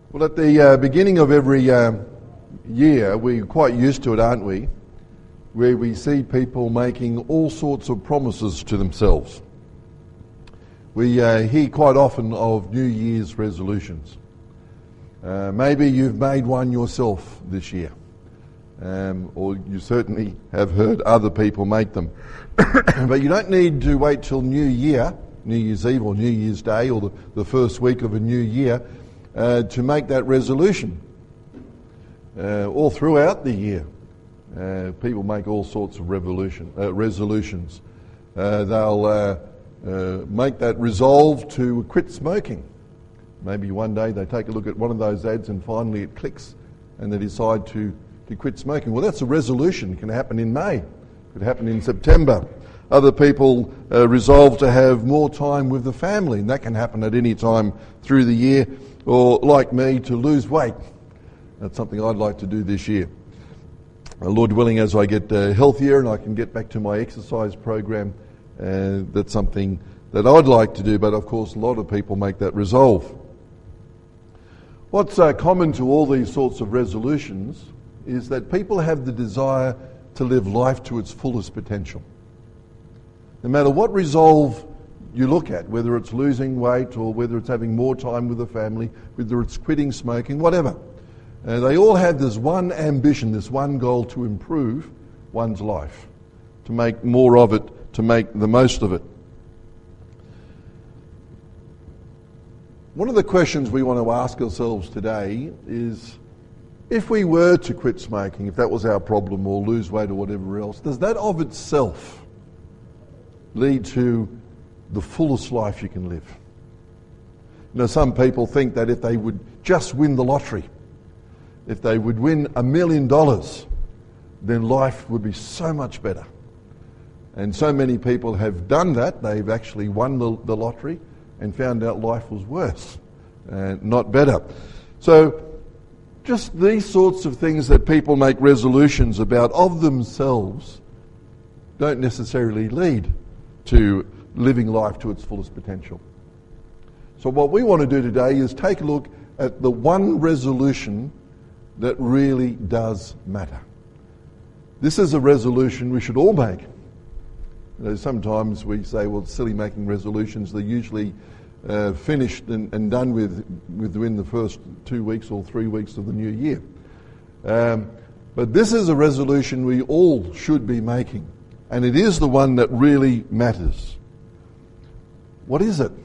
Well, at the beginning of every year, we're quite used to it, aren't we? Where we see people making all sorts of promises to themselves. We hear quite often of New Year's resolutions. Maybe you've made one yourself this year, or you certainly have heard other people make them. But you don't need to wait till New Year's Eve or New Year's Day or the first week of a new year to make that resolution. All throughout the year, people make all sorts of resolutions. They'll make that resolve to quit smoking. Maybe one day they take a look at one of those ads and finally it clicks and they decide to quit smoking. Well, that's a resolution. It can happen in May. It could happen in September. Other people resolve to have more time with the family, and that can happen at any time through the year. Or, like me, to lose weight. That's something I'd like to do this year. Lord willing, as I get healthier and I can get back to my exercise program, that's something that I'd like to do, but of course a lot of people make that resolve. What's common to all these sorts of resolutions is that people have the desire to live life to its fullest potential. No matter what resolve you look at, whether it's losing weight or whether it's having more time with the family, whether it's quitting smoking, whatever. They all have this one ambition, this one goal to improve one's life, to make more of it, to make the most of it. One of the questions we want to ask ourselves today is, if we were to quit smoking, if that was our problem, or lose weight or whatever else, does that of itself lead to the fullest life you can live? You know, some people think that if they would just win the lottery, if they would win $1 million, then life would be so much better. And so many people have done that. They've actually won the lottery and found out life was worse, not better. So just these sorts of things that people make resolutions about of themselves don't necessarily lead to living life to its fullest potential. So what we want to do today is take a look at the one resolution that really does matter. This is a resolution we should all make. You know, sometimes we say, well, it's silly making resolutions. They're usually finished and done within the first 2 weeks or 3 weeks of the new year. But this is a resolution we all should be making. And it is the one that really matters. What is it?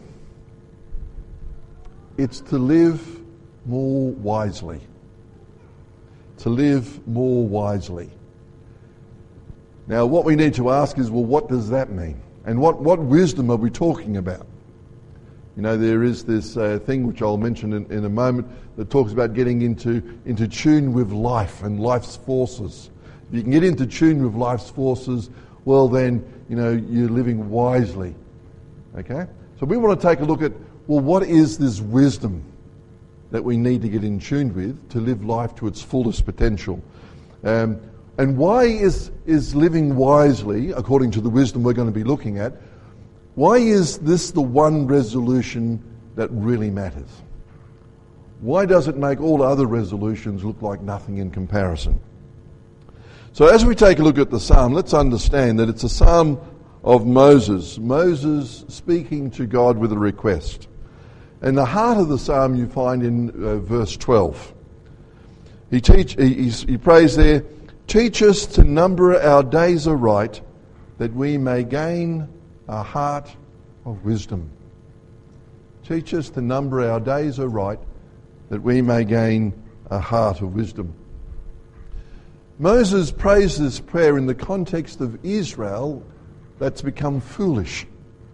It's to live more wisely. To live more wisely. Now, what we need to ask is, well, what does that mean? And what wisdom are we talking about? You know, there is this thing which I'll mention in a moment that talks about getting into tune with life and life's forces. If you can get into tune with life's forces, well then, you know, you're living wisely. Okay? So we want to take a look at, well, what is this wisdom that we need to get in tune with to live life to its fullest potential? And why is living wisely, according to the wisdom we're going to be looking at, why is this the one resolution that really matters? Why does it make all other resolutions look like nothing in comparison? So as we take a look at the psalm, let's understand that it's a psalm of Moses. Moses speaking to God with a request. And the heart of the psalm you find in verse 12. He prays there, "Teach us to number our days aright, that we may gain a heart of wisdom." Teach us to number our days aright, that we may gain a heart of wisdom. Moses prays this prayer in the context of Israel that's become foolish.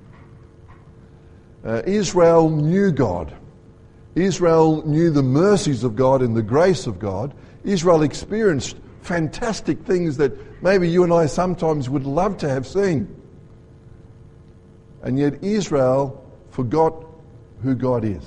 Israel knew God. Israel knew the mercies of God and the grace of God. Israel experienced fantastic things that maybe you and I sometimes would love to have seen. And yet Israel forgot who God is.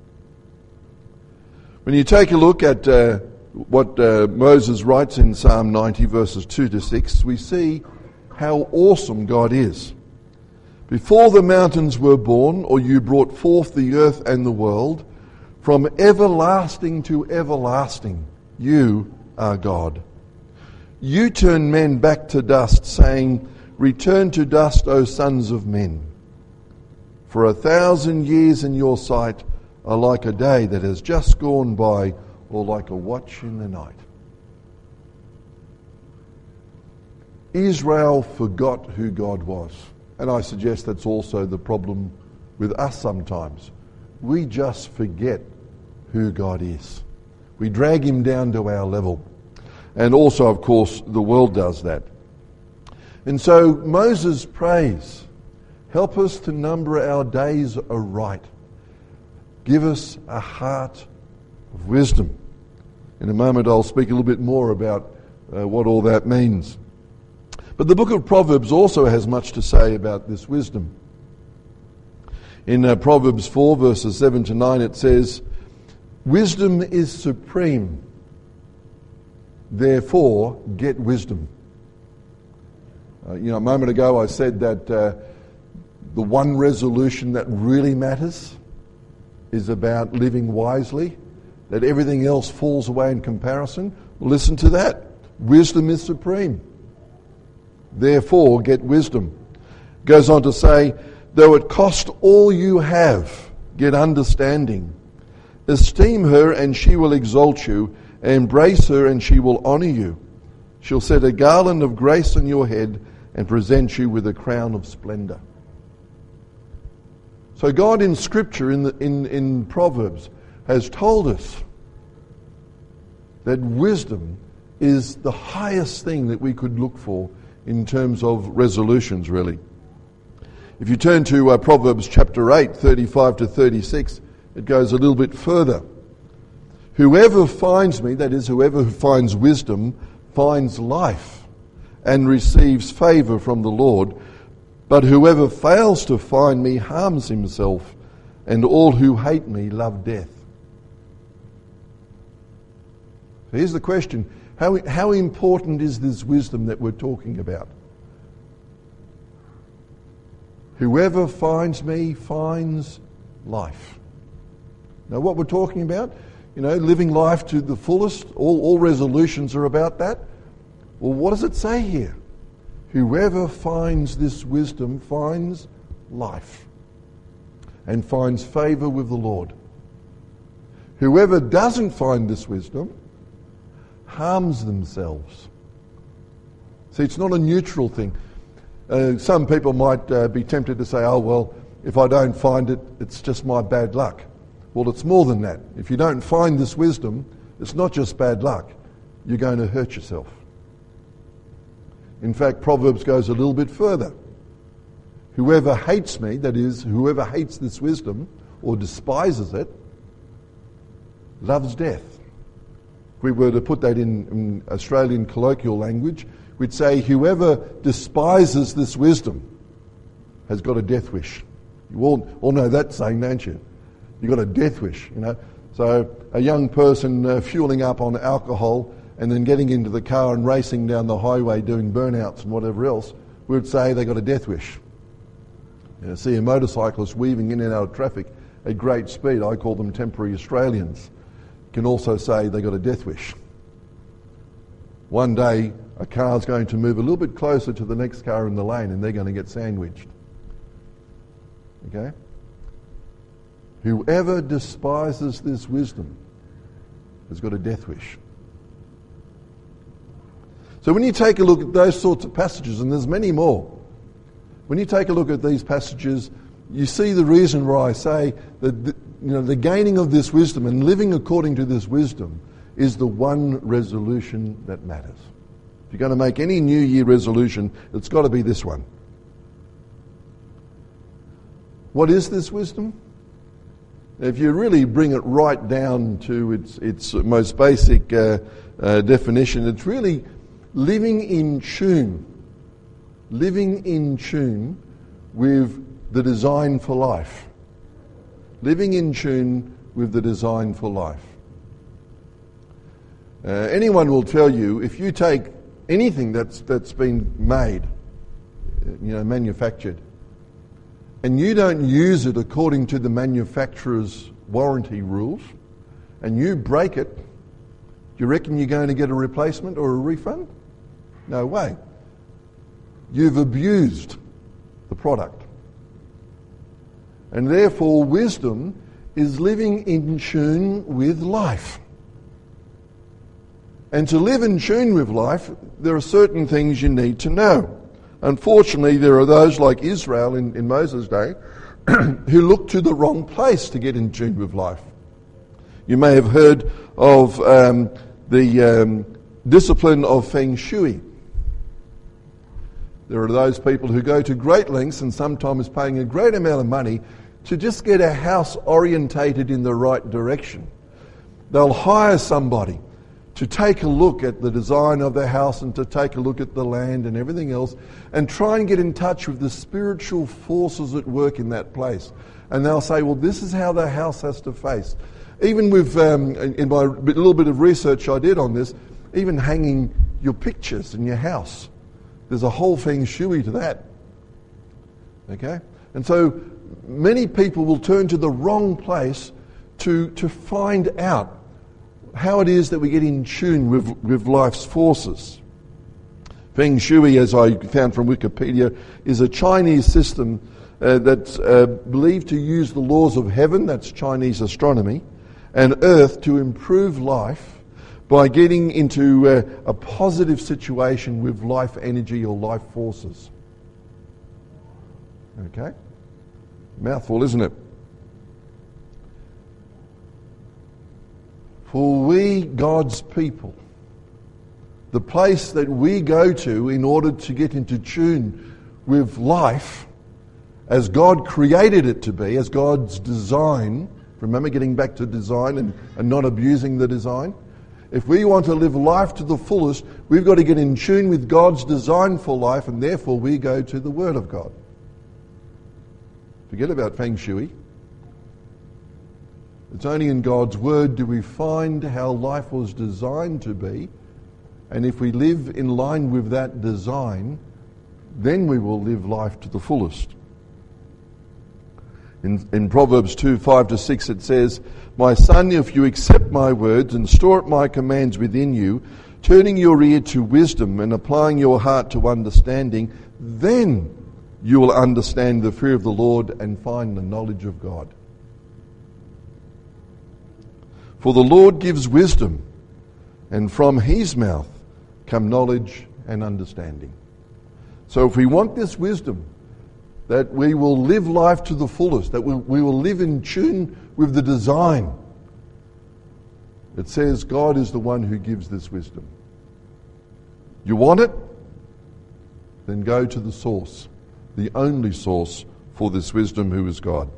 When you take a look at what Moses writes in Psalm 90 verses 2 to 6, we see how awesome God is. "Before the mountains were born, or you brought forth the earth and the world, From everlasting to everlasting, you are God. You turn men back to dust, saying, return to dust, O sons of men. For 1,000 years in your sight are like a day that has just gone by, or like a watch in the night. Israel forgot who God was. And I suggest that's also the problem with us sometimes. We just forget who God is. We drag him down to our level. And also, of course, the world does that. And so Moses prays, help us to number our days aright. Give us a heart of wisdom. In a moment I'll speak a little bit more about what all that means. But the book of Proverbs also has much to say about this wisdom. In Proverbs 4 verses 7 to 9 it says, wisdom is supreme, therefore get wisdom. A moment ago I said that the one resolution that really matters is about living wisely, that everything else falls away in comparison. Well, listen to that. Wisdom is supreme. Therefore, get wisdom. Goes on to say, though it cost all you have, get understanding. Esteem her and she will exalt you. Embrace her and she will honour you. She'll set a garland of grace on your head and present you with a crown of splendour. So God in Scripture, in Proverbs, has told us that wisdom is the highest thing that we could look for in terms of resolutions, really. If you turn to Proverbs chapter 8, 35 to 36, it goes a little bit further. Whoever finds me, that is, whoever finds wisdom, finds life and receives favour from the Lord. But whoever fails to find me harms himself, and all who hate me love death. So here's the question. How important is this wisdom that we're talking about? Whoever finds me finds life. Now what we're talking about, living life to the fullest, all resolutions are about that. Well, what does it say here? Whoever finds this wisdom finds life and finds favour with the Lord. Whoever doesn't find this wisdom harms themselves. See, it's not a neutral thing. Some people might be tempted to say, oh, well, if I don't find it, it's just my bad luck. Well, it's more than that. If you don't find this wisdom, it's not just bad luck. You're going to hurt yourself. In fact, Proverbs goes a little bit further. Whoever hates me, that is, whoever hates this wisdom or despises it, loves death. If we were to put that in Australian colloquial language, we'd say whoever despises this wisdom has got a death wish. You all know that saying, don't you? You've got a death wish, So a young person fueling up on alcohol and then getting into the car and racing down the highway doing burnouts and whatever else, we would say they got a death wish. See a motorcyclist weaving in and out of traffic at great speed. I call them temporary Australians. You can also say they got a death wish. One day a car's going to move a little bit closer to the next car in the lane and they're going to get sandwiched. Okay? Whoever despises this wisdom has got a death wish. So when you take a look at those sorts of passages, and there's many more, when you take a look at these passages, you see the reason why I say that the gaining of this wisdom and living according to this wisdom is the one resolution that matters. If you're going to make any New Year resolution, it's got to be this one. What is this wisdom? If you really bring it right down to its most basic definition, it's really living in tune with the design for life. Living in tune with the design for life. Anyone will tell you, if you take anything that's been made, manufactured, and you don't use it according to the manufacturer's warranty rules, and you break it, do you reckon you're going to get a replacement or a refund? No way. You've abused the product. And therefore, wisdom is living in tune with life. And to live in tune with life, there are certain things you need to know. Unfortunately, there are those like Israel in Moses' day who look to the wrong place to get in tune with life. You may have heard of the discipline of Feng Shui. There are those people who go to great lengths and sometimes paying a great amount of money to just get a house orientated in the right direction. They'll hire somebody to take a look at the design of their house and to take a look at the land and everything else and try and get in touch with the spiritual forces at work in that place. And they'll say, well, this is how the house has to face. Even with, in my little bit of research I did on this, even hanging your pictures in your house. There's a whole Feng Shui to that. Okay? And so many people will turn to the wrong place to find out how it is that we get in tune with life's forces. Feng Shui, as I found from Wikipedia, is a Chinese system that's believed to use the laws of heaven, that's Chinese astronomy, and earth to improve life by getting into a positive situation with life energy or life forces. Okay? Mouthful, isn't it? For we, God's people, the place that we go to in order to get into tune with life, as God created it to be, as God's design, remember getting back to design and not abusing the design? If we want to live life to the fullest, we've got to get in tune with God's design for life, and therefore we go to the Word of God. Forget about Feng Shui. It's only in God's Word do we find how life was designed to be, and if we live in line with that design, then we will live life to the fullest. In Proverbs 2:5-6 it says, "My son, if you accept my words and store up my commands within you, turning your ear to wisdom and applying your heart to understanding, then you will understand the fear of the Lord and find the knowledge of God. For the Lord gives wisdom, and from his mouth come knowledge and understanding." So if we want this wisdom, that we will live life to the fullest, that we will live in tune with the design, it says God is the one who gives this wisdom. You want it? Then go to the source, the only source for this wisdom, who is God.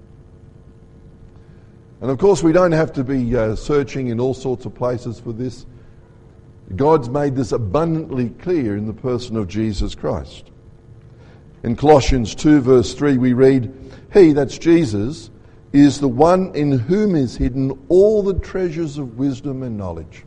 And of course we don't have to be searching in all sorts of places for this. God's made this abundantly clear in the person of Jesus Christ. In Colossians 2:3 we read, "He," that's Jesus, "is the one in whom is hidden all the treasures of wisdom and knowledge."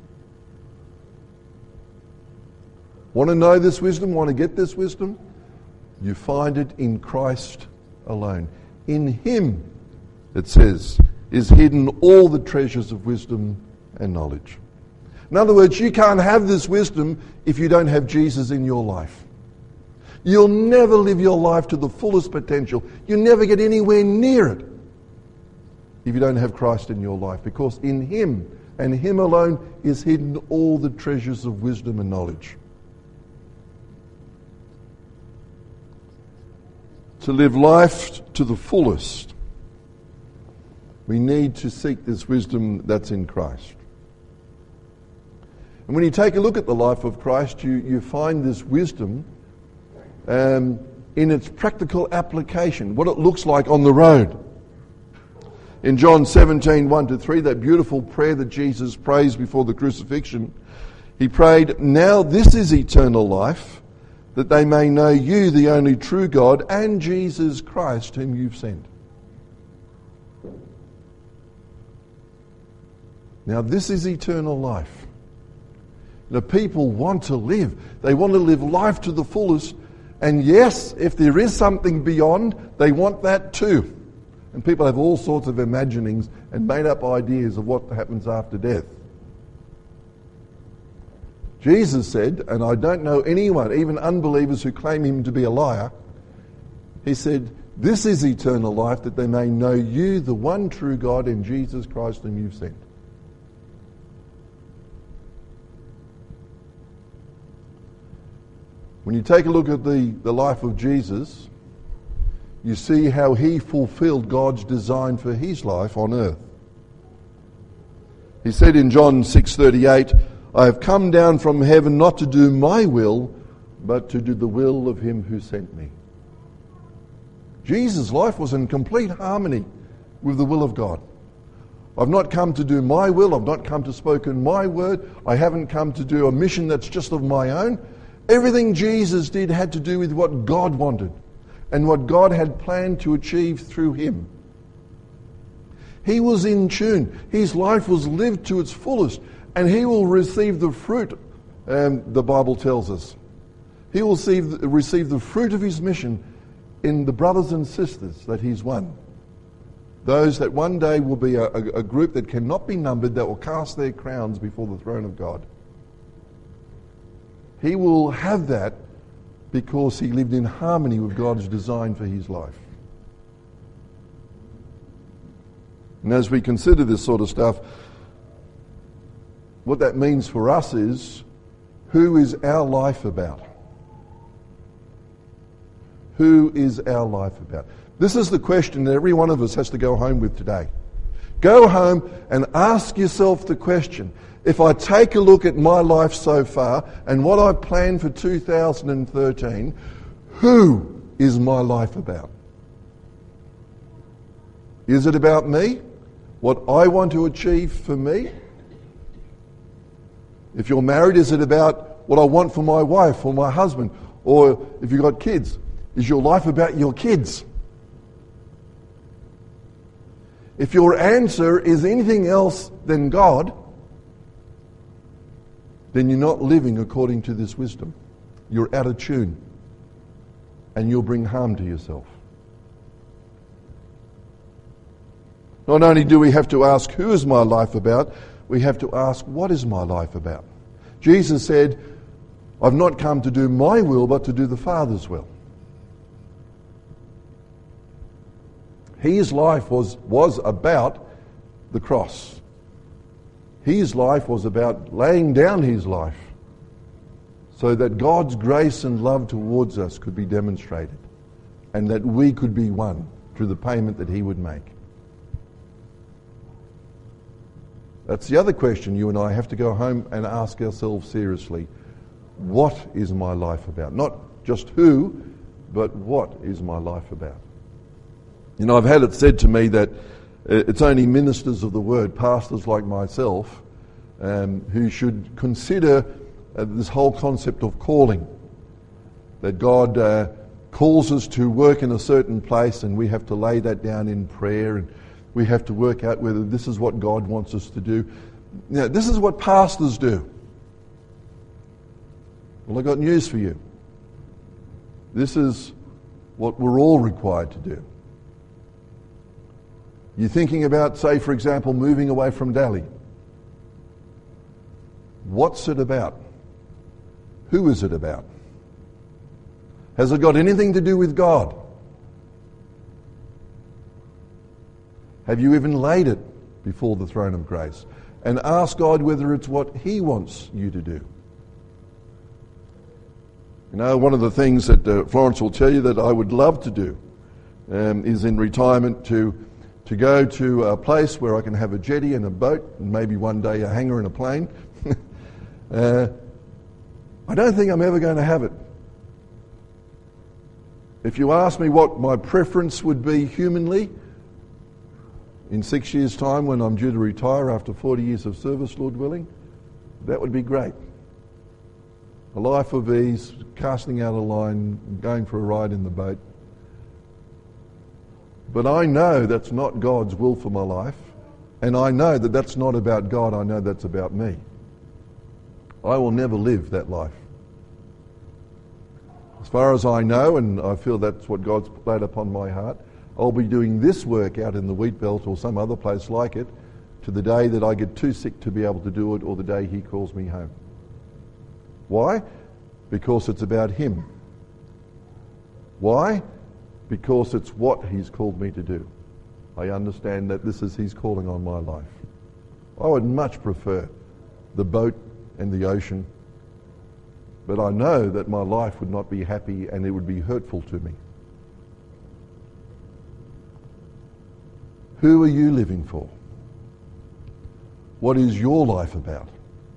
Want to know this wisdom? Want to get this wisdom? You find it in Christ alone. In him, it says, is hidden all the treasures of wisdom and knowledge. In other words, you can't have this wisdom if you don't have Jesus in your life. You'll never live your life to the fullest potential. You'll never get anywhere near it if you don't have Christ in your life, because in him and him alone is hidden all the treasures of wisdom and knowledge. To live life to the fullest, we need to seek this wisdom that's in Christ. And when you take a look at the life of Christ, you find this wisdom in its practical application, what it looks like on the road. In John 17:1-3, that beautiful prayer that Jesus prays before the crucifixion, he prayed, "Now this is eternal life, that they may know you, the only true God, and Jesus Christ, whom you've sent." Now this is eternal life. The people want to live. They want to live life to the fullest. And yes, if there is something beyond, they want that too. And people have all sorts of imaginings and made up ideas of what happens after death. Jesus said, and I don't know anyone, even unbelievers who claim him to be a liar, he said, "This is eternal life, that they may know you, the one true God, and Jesus Christ whom you've sent." When you take a look at the life of Jesus, you see how he fulfilled God's design for his life on earth. He said in John 6:38, "I have come down from heaven not to do my will, but to do the will of him who sent me." Jesus' life was in complete harmony with the will of God. I've not come to do my will. I've not come to spoken my word. I haven't come to do a mission that's just of my own. Everything Jesus did had to do with what God wanted and what God had planned to achieve through him. He was in tune. His life was lived to its fullest, and he will receive the fruit, the Bible tells us. He will receive the fruit of his mission in the brothers and sisters that he's won. Those that one day will be a group that cannot be numbered, that will cast their crowns before the throne of God. He will have that because he lived in harmony with God's design for his life. And as we consider this sort of stuff, what that means for us is, who is our life about? Who is our life about? This is the question that every one of us has to go home with today. Go home and ask yourself the question, if I take a look at my life so far and what I've planned for 2013, who is my life about? Is it about me? What I want to achieve for me? If you're married, is it about what I want for my wife or my husband? Or if you've got kids, is your life about your kids? If your answer is anything else than God, then you're not living according to this wisdom. You're out of tune, and you'll bring harm to yourself. Not only do we have to ask, who is my life about? We have to ask, what is my life about? Jesus said, I've not come to do my will, but to do the Father's will. His life was about the cross. His life was about laying down his life so that God's grace and love towards us could be demonstrated and that we could be won through the payment that he would make. That's the other question you and I have to go home and ask ourselves seriously. What is my life about? Not just who, but what is my life about? You know, I've had it said to me that it's only ministers of the word, pastors like myself, who should consider this whole concept of calling. That God calls us to work in a certain place and we have to lay that down in prayer and we have to work out whether this is what God wants us to do. You know, this is what pastors do. Well, I've got news for you. This is what we're all required to do. You're thinking about, say, for example, moving away from Delhi. What's it about? Who is it about? Has it got anything to do with God? Have you even laid it before the throne of grace and asked God whether it's what he wants you to do? You know, one of the things that Florence will tell you that I would love to do is in retirement to go to a place where I can have a jetty and a boat and maybe one day a hangar and a plane. I don't think I'm ever going to have it. If you ask me what my preference would be humanly, in 6 years' time when I'm due to retire after 40 years of service, Lord willing, that would be great. A life of ease, casting out a line, going for a ride in the boat. But I know that's not God's will for my life, and I know that that's not about God, I know that's about me. I will never live that life. As far as I know, and I feel that's what God's laid upon my heart, I'll be doing this work out in the wheat belt or some other place like it to the day that I get too sick to be able to do it, or the day he calls me home. Why? Because it's about him. Why? Because it's what he's called me to do. I understand that this is his calling on my life. I would much prefer the boat and the ocean, but I know that my life would not be happy and it would be hurtful to me. Who are you living for? What is your life about?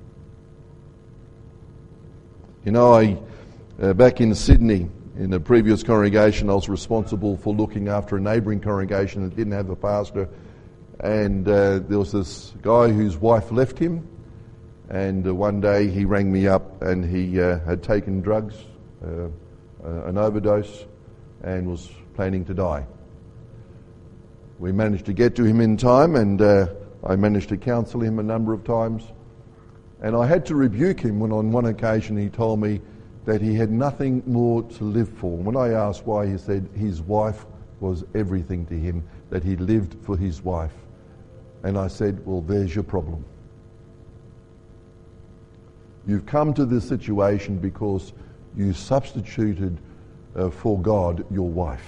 You know, back in Sydney, in a previous congregation, I was responsible for looking after a neighbouring congregation that didn't have a pastor. And there was this guy whose wife left him. And one day he rang me up and he had taken drugs, an overdose, and was planning to die. We managed to get to him in time, and I managed to counsel him a number of times. And I had to rebuke him when on one occasion he told me that he had nothing more to live for. When I asked why, he said his wife was everything to him, that he lived for his wife. And I said, well, there's your problem. You've come to this situation because you substituted for God your wife.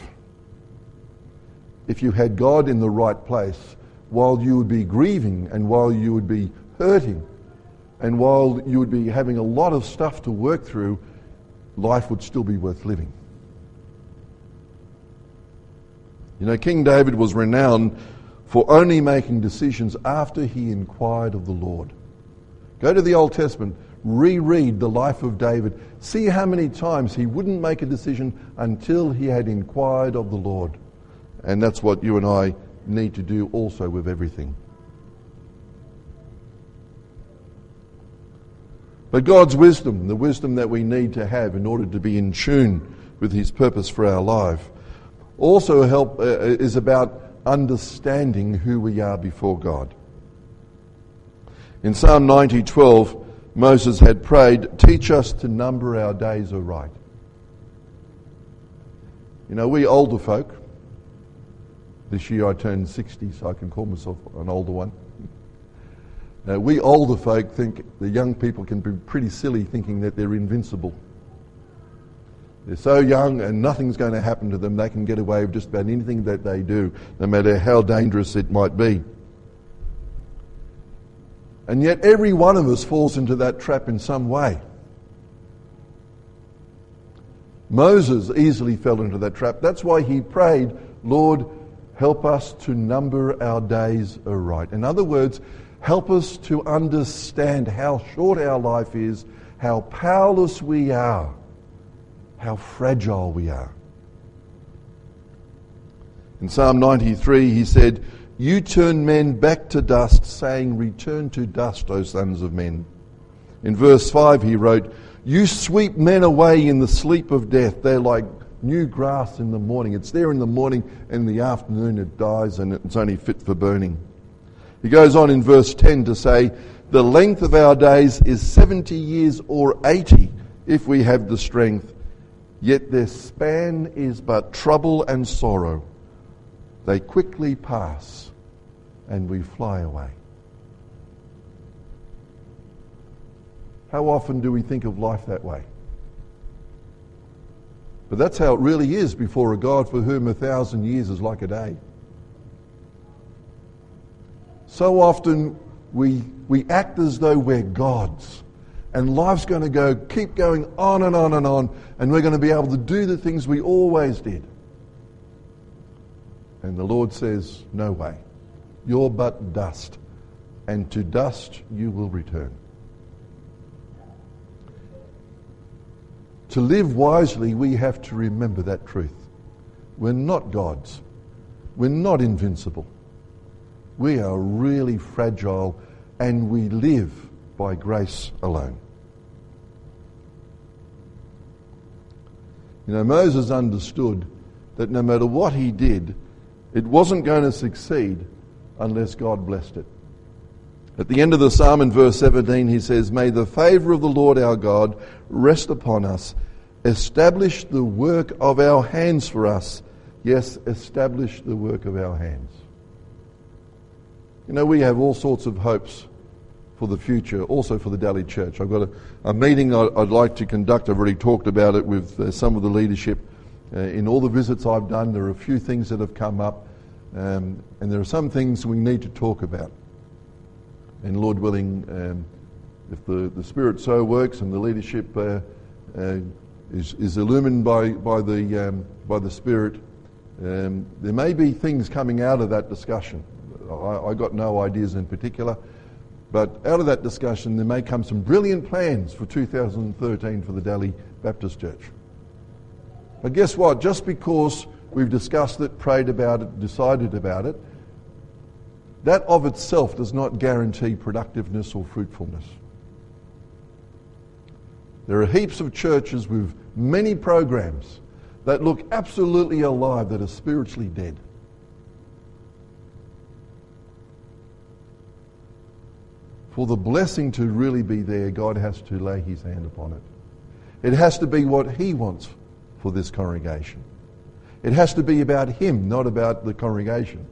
If you had God in the right place, while you would be grieving and while you would be hurting and while you would be having a lot of stuff to work through, life would still be worth living. You know, King David was renowned for only making decisions after he inquired of the Lord. Go to the Old Testament, reread the life of David. See how many times he wouldn't make a decision until he had inquired of the Lord. And that's what you and I need to do also with everything. But God's wisdom, the wisdom that we need to have in order to be in tune with his purpose for our life, also is about understanding who we are before God. In Psalm 90:12, Moses had prayed, "Teach us to number our days aright." You know, we older folk, this year I turned 60, so I can call myself an older one. We older folk think the young people can be pretty silly thinking that they're invincible. They're so young and nothing's going to happen to them. They can get away with just about anything that they do, no matter how dangerous it might be. And yet every one of us falls into that trap in some way. Moses easily fell into that trap. That's why he prayed, "Lord, help us to number our days aright." In other words, help us to understand how short our life is, how powerless we are, how fragile we are. In Psalm 93, he said, "You turn men back to dust, saying, 'Return to dust, O sons of men.'" In verse 5 he wrote, "You sweep men away in the sleep of death. They're like new grass in the morning. It's there in the morning, and in the afternoon it dies and it's only fit for burning." He goes on in verse 10 to say, "The length of our days is 70 years or 80 if we have the strength. Yet their span is but trouble and sorrow. They quickly pass and we fly away." How often do we think of life that way? But that's how it really is before a God for whom 1,000 years is like a day. So often we act as though we're gods, and life's going to keep going on and on and on, and we're going to be able to do the things we always did. And the Lord says, "No way. You're but dust, and to dust you will return." To live wisely, we have to remember that truth. We're not gods. We're not invincible. We are really fragile, and we live by grace alone. You know, Moses understood that no matter what he did, it wasn't going to succeed unless God blessed it. At the end of the psalm in verse 17 he says, "May the favour of the Lord our God rest upon us. Establish the work of our hands for us. Yes, establish the work of our hands. You know, we have all sorts of hopes for the future, also for the Delhi Church. I've got a meeting I'd like to conduct. I've already talked about it with some of the leadership. In all the visits I've done, there are a few things that have come up, and there are some things we need to talk about. And Lord willing, if the Spirit so works and the leadership is illumined by the Spirit, there may be things coming out of that discussion. I got no ideas in particular, but out of that discussion there may come some brilliant plans for 2013 for the Delhi Baptist Church. But guess what? Just because we've discussed it, prayed about it, decided about it, that of itself does not guarantee productiveness or fruitfulness. There are heaps of churches with many programs that look absolutely alive that are spiritually dead. For the blessing to really be there, God has to lay his hand upon it. It has to be what he wants for this congregation. It has to be about him, not about the congregation.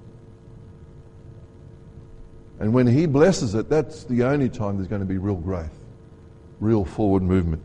And when he blesses it, that's the only time there's going to be real growth, real forward movement.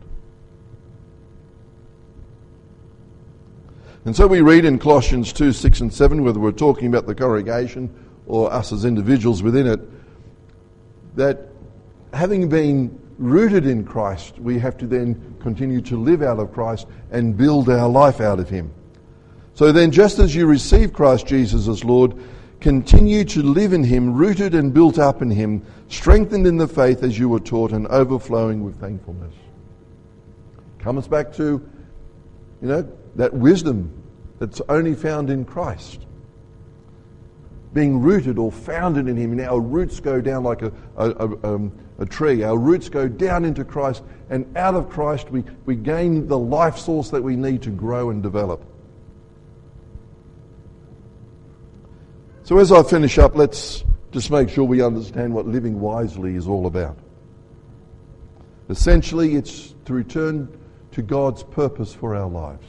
And so we read in Colossians 2, 6 and 7, whether we're talking about the congregation or us as individuals within it, that having been rooted in Christ, we have to then continue to live out of Christ and build our life out of him. So then, just as you receive Christ Jesus as Lord, continue to live in him, rooted and built up in him, strengthened in the faith as you were taught, and overflowing with thankfulness. Comes back to, that wisdom that's only found in Christ. Being rooted or founded in him, and our roots go down like a tree. Our roots go down into Christ, and out of Christ we gain the life source that we need to grow and develop. So as I finish up, let's just make sure we understand what living wisely is all about. Essentially, it's to return to God's purpose for our lives.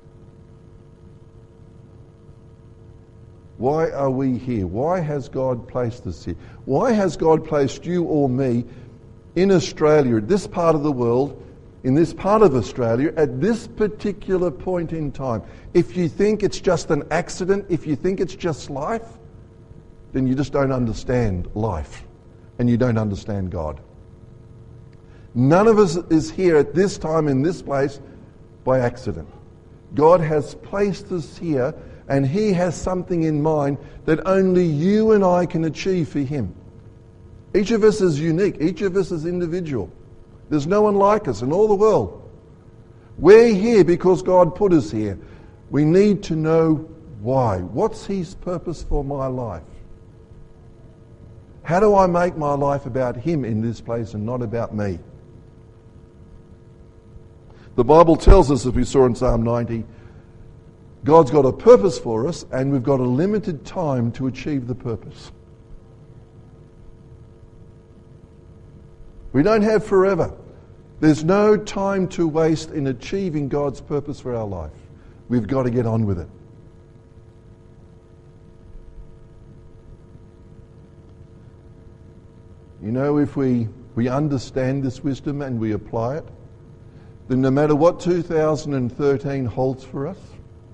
Why are we here? Why has God placed us here? Why has God placed you or me in Australia, at this part of the world, in this part of Australia, at this particular point in time? If you think it's just an accident, if you think it's just life, then you just don't understand life and you don't understand God. None of us is here at this time in this place by accident. God has placed us here, and he has something in mind that only you and I can achieve for him. Each of us is unique. Each of us is individual. There's no one like us in all the world. We're here because God put us here. We need to know why. What's his purpose for my life? How do I make my life about him in this place and not about me? The Bible tells us, as we saw in Psalm 90, God's got a purpose for us, and we've got a limited time to achieve the purpose. We don't have forever. There's no time to waste in achieving God's purpose for our life. We've got to get on with it. If we understand this wisdom and we apply it, then no matter what 2013 holds for us,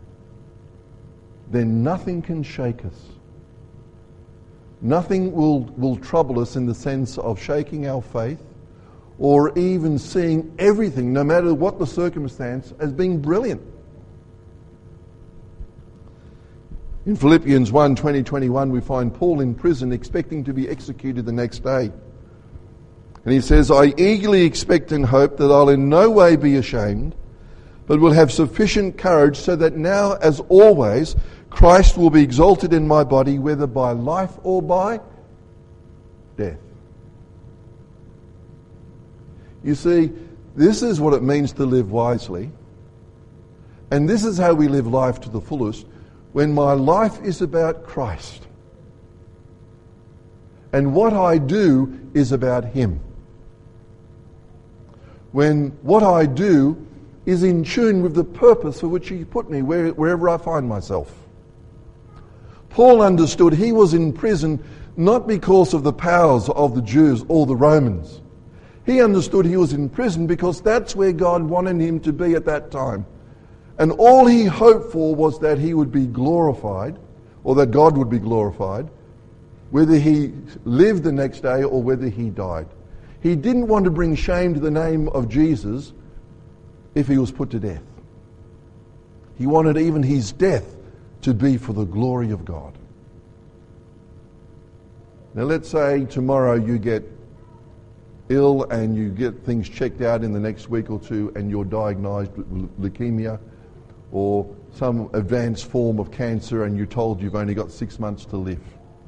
then nothing can shake us. Nothing will trouble us in the sense of shaking our faith or even seeing everything, no matter what the circumstance, as being brilliant. In Philippians 1, 20, 21, we find Paul in prison expecting to be executed the next day. And he says, I eagerly expect and hope that I'll in no way be ashamed, but will have sufficient courage so that now, as always, Christ will be exalted in my body, whether by life or by death. You see, this is what it means to live wisely. And this is how we live life to the fullest, when my life is about Christ. And what I do is about him. When what I do is in tune with the purpose for which he put me, wherever I find myself. Paul understood he was in prison not because of the powers of the Jews or the Romans. He understood he was in prison because that's where God wanted him to be at that time. And all he hoped for was that he would be glorified, or that God would be glorified, whether he lived the next day or whether he died. He didn't want to bring shame to the name of Jesus if he was put to death. He wanted even his death to be for the glory of God. Now let's say tomorrow you get ill and you get things checked out in the next week or two and you're diagnosed with leukemia or some advanced form of cancer and you're told you've only got 6 months to live.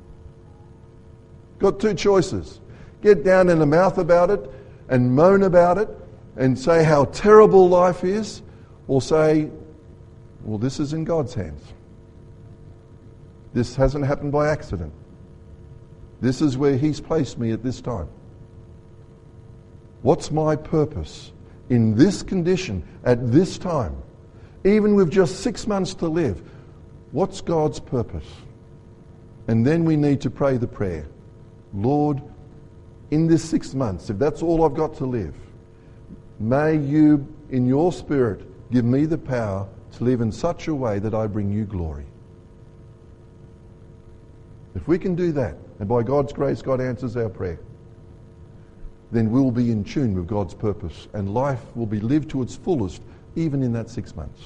Got two choices. Get down in the mouth about it and moan about it and say how terrible life is, or say, well, this is in God's hands. This hasn't happened by accident. This is where He's placed me at this time. What's my purpose in this condition at this time? Even with just 6 months to live, what's God's purpose? And then we need to pray the prayer. Lord, in this 6 months, if that's all I've got to live, may you, in your Spirit, give me the power to live in such a way that I bring you glory. If we can do that, and by God's grace God answers our prayer, then we'll be in tune with God's purpose and life will be lived to its fullest even in that 6 months.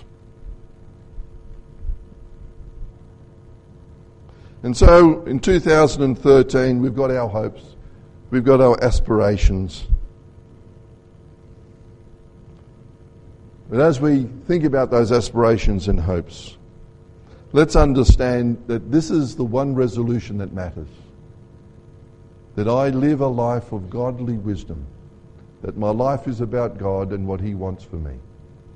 And so in 2013 we've got our hopes, we've got our aspirations. But as we think about those aspirations and hopes, let's understand that this is the one resolution that matters. That I live a life of godly wisdom. That my life is about God and what He wants for me.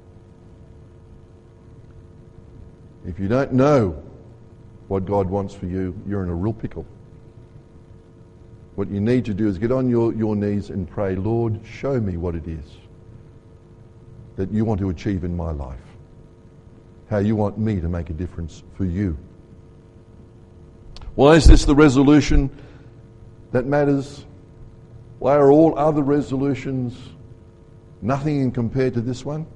If you don't know what God wants for you, you're in a real pickle. What you need to do is get on your knees and pray, Lord, show me what it is that you want to achieve in my life. How you want me to make a difference for you. Why is this the resolution that matters? Why are all other resolutions nothing in compared to this one?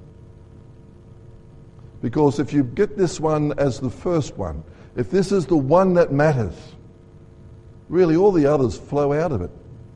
Because if you get this one as the first one, if this is the one that matters, really all the others flow out of it.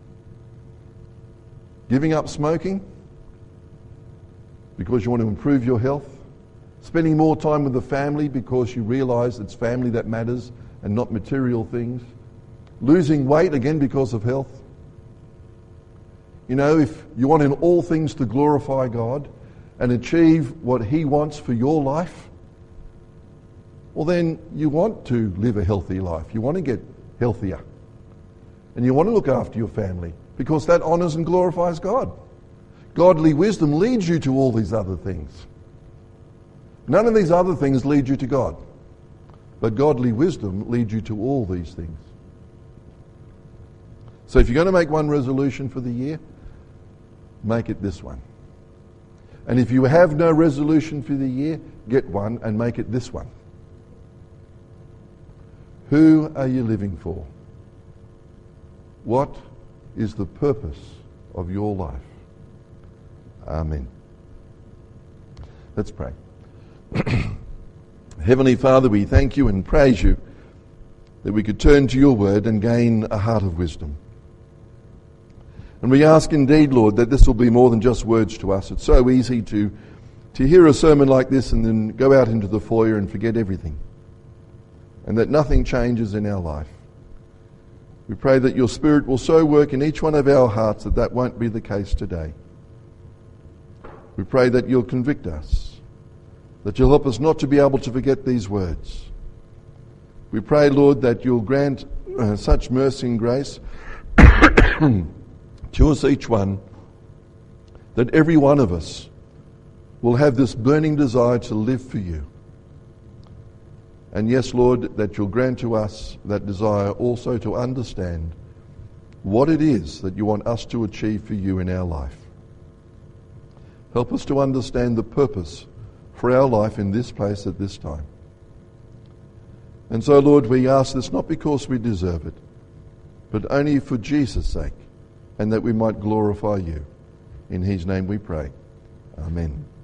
Giving up smoking because you want to improve your health. Spending more time with the family because you realise it's family that matters and not material things. Losing weight again because of health. You know, if you want in all things to glorify God and achieve what He wants for your life, well then you want to live a healthy life. You want to get healthier. And you want to look after your family because that honours and glorifies God. Godly wisdom leads you to all these other things. None of these other things lead you to God. But godly wisdom leads you to all these things. So if you're going to make one resolution for the year, make it this one. And if you have no resolution for the year, get one and make it this one. Who are you living for? What is the purpose of your life? Amen. Let's pray. Heavenly Father, we thank you and praise you that we could turn to your word and gain a heart of wisdom. And we ask indeed, Lord, that this will be more than just words to us. It's so easy to hear a sermon like this and then go out into the foyer and forget everything. And that nothing changes in our life. We pray that your Spirit will so work in each one of our hearts that that won't be the case today. We pray that you'll convict us, that you'll help us not to be able to forget these words. We pray, Lord, that you'll grant such mercy and grace to us each one, that every one of us will have this burning desire to live for you. And yes, Lord, that you'll grant to us that desire also to understand what it is that you want us to achieve for you in our life. Help us to understand the purpose for our life in this place at this time. And so, Lord, we ask this not because we deserve it, but only for Jesus' sake, and that we might glorify you. In his name we pray. Amen.